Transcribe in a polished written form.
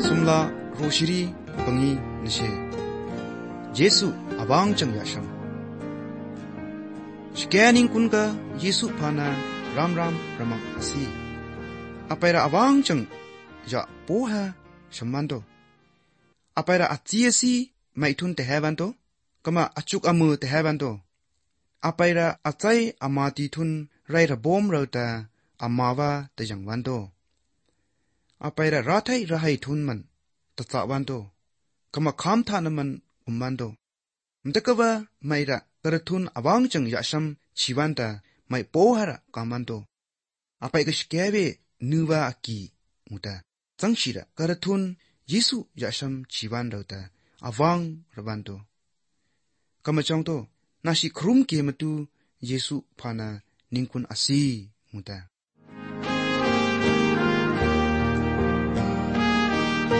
sumla roshiri bangi nishe Yesu abang chang yasham shkaning kunga Yesu phana ram ramang asi apaira abang chang ya poha shamando apaira atsiasi maithun te hebanto kama achuk amu te hebanto apaira achai amati thun rai rabom rauta amawa te jangwanto apaira rathai rahai thun man tatsawanto kama kham thana man umbanto mtakawa maira karathun abang chang yasham chiwanta mai pohara kamanto apai kashkebe nuwa aki muta changshira karathun Yesu yasham chiwan rauta awang rabanto kama changto nashi khrum ke matu Yesu phana ningkun asi muta